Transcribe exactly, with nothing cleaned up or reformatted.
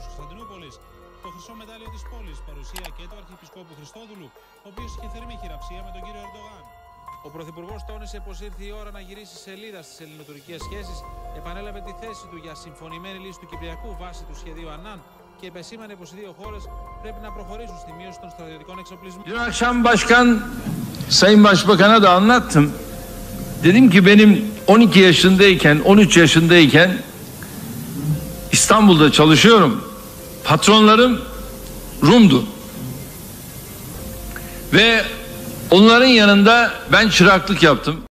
Κωνσταντινούπολης. Το χρυσό μετάλλιο της πόλης, παρουσία και του Αρχιεπισκόπου Χριστόδουλου, ο οποίος είχε θερμή χειραψία με τον κύριο Ερντογάν. Ο Πρωθυπουργός τόνισε πως ήρθε η ώρα να γυρίσει σελίδα στις ελληνοτουρκικές σχέσεις, επανέλαβε τη θέση του για συμφωνημένη λύση του Κυπριακού βάσει του σχεδίου Ανάν και επεσήμανε πως οι δύο χώρες πρέπει να προχωρήσουν στη μείωση των στρατιωτικών εξοπλισμών. Dün akşam başkan Sayın Başbakan'a da anlattım. Dedim ki benim on iki yaşındayken, on üç yaşındayken İstanbul'da çalışıyorum. Patronlarım Rum'du. Ve onların yanında ben çıraklık yaptım.